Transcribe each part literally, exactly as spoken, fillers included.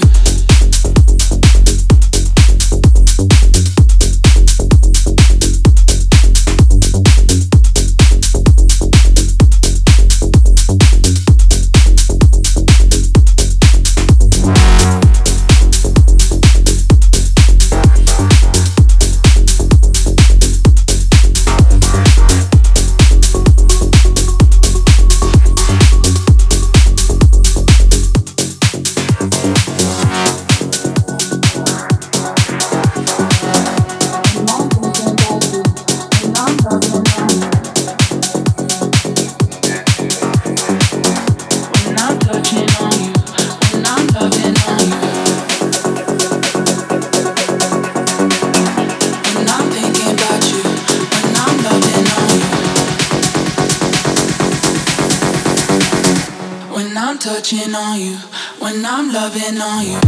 Touching on you, when I'm loving on you.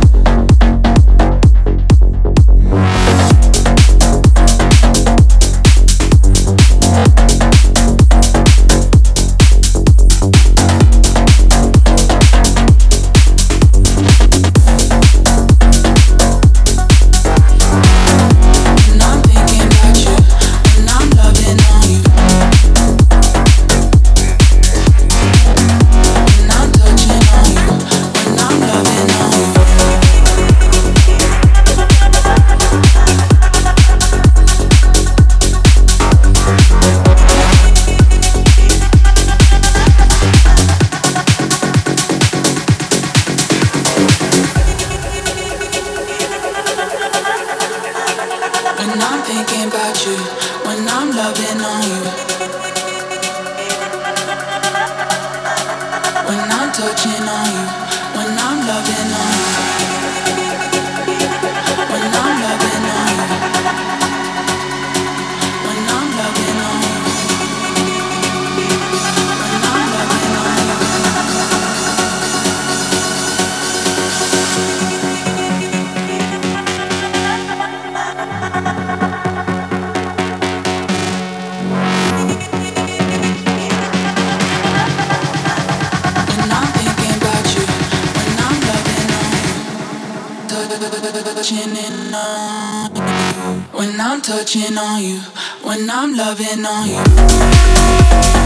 When I'm thinking about you, when I'm loving on you, when I'm touching on you, when I'm loving on you, when I'm loving on you, when I'm loving on you, when I'm loving on you. When I'm touching on you, when I'm loving on you.